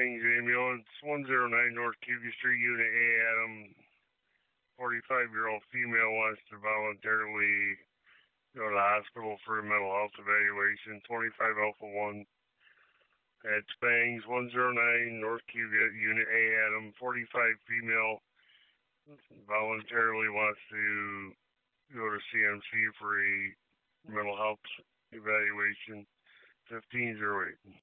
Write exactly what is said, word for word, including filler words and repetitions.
Spangs ambulance, one oh nine North Cuba Street, Unit A, Adam. forty-five-year-old female wants to voluntarily go to the hospital for a mental health evaluation. twenty-five Alpha one at Spangs, one oh nine North Cuba, Unit A, Adam. forty-five female voluntarily wants to go to C M C for a mental health evaluation. fifteen oh eight.